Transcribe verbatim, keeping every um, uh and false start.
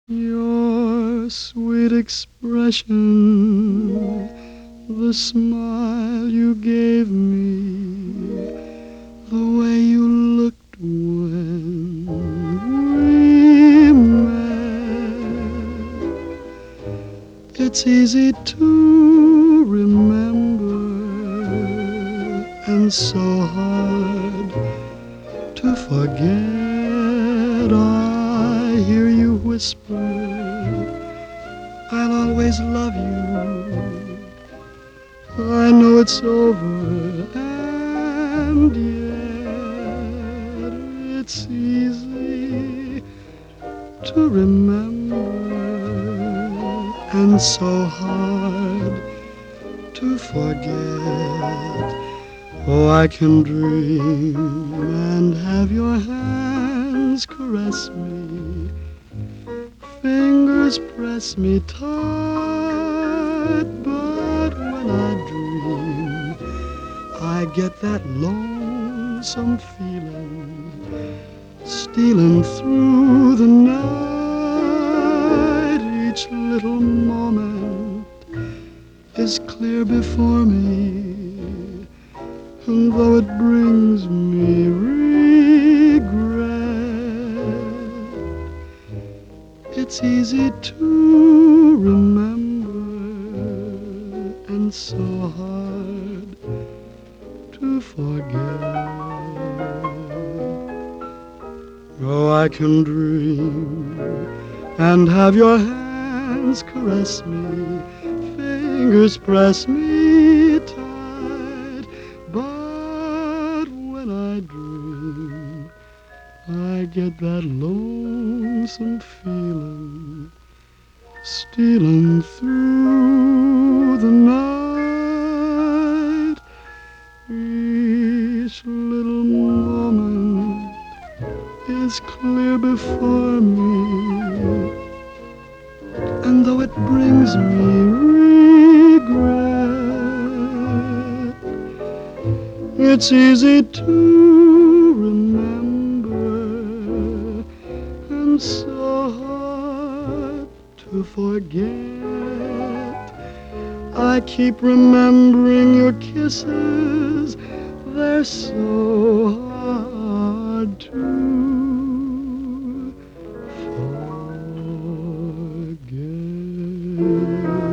Your sweet expression, the smile you gave me, the way you looked when we met. It's easy to remember and so hard to forget. I hear you whisper, I'll always love you. I know it's over, and yet it's easy to remember and so hard to forget. Oh, I can dream and have your hands caress me, fingers press me tight, but when I dream, I get that lonesome feeling stealing through the night. Each little moment is clear before me, and though it brings me regret, it's easy to remember and so hard to forget. Oh, I can dream and have your hands caress me, fingers press me tight, but when I dream, I get that lonesome feeling stealing through the night. Each little moment is clear before me, and though it brings me regret, it's easy to remember and so hard to forget. I keep remembering your kisses, they're so hard to forget.